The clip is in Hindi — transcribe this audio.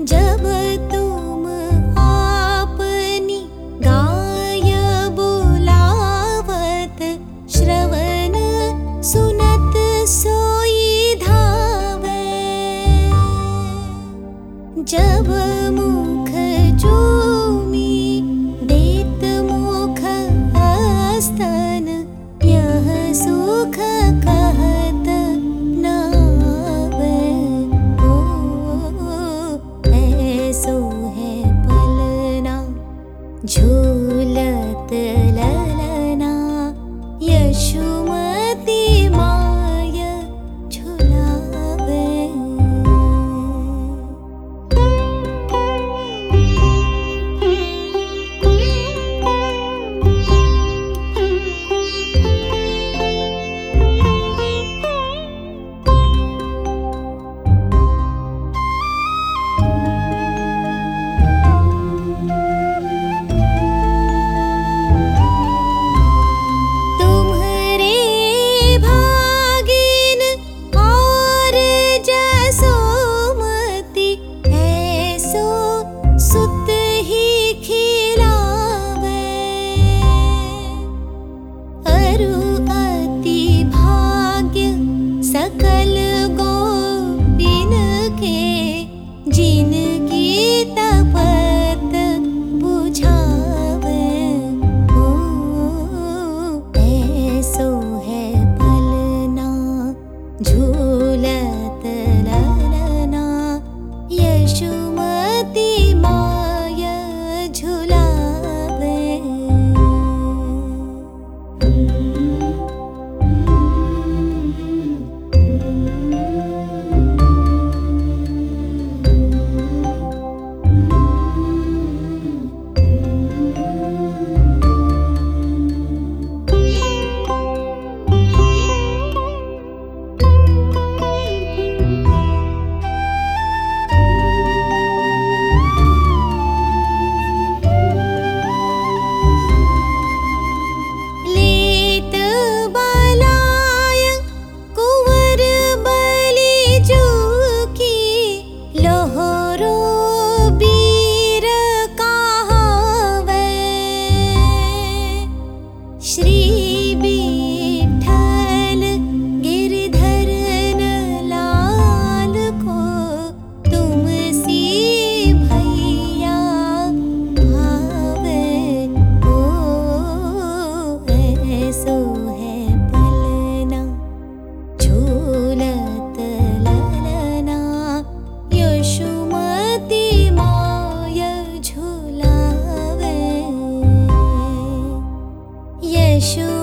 जब तुम आपनी गाय बुलावत, श्रवण सुनत सोई धावे। जब मुख चूमी देत मुख स्तन, यह सुख कहत नावे। ऐसो है पलना झूलत ललना, यशोमती माय झुलावे। सकल गोपिन के जिनकी तपत बुझावे। ऐसो है पलना झूलत ललना, यशोमती माय झुलावे। श्री विठ्ठल गिरधर लाल को तुमसी भैया भावे। ऐसो है पलना झूलत ललना, यशोमती माय झुलावे। यशो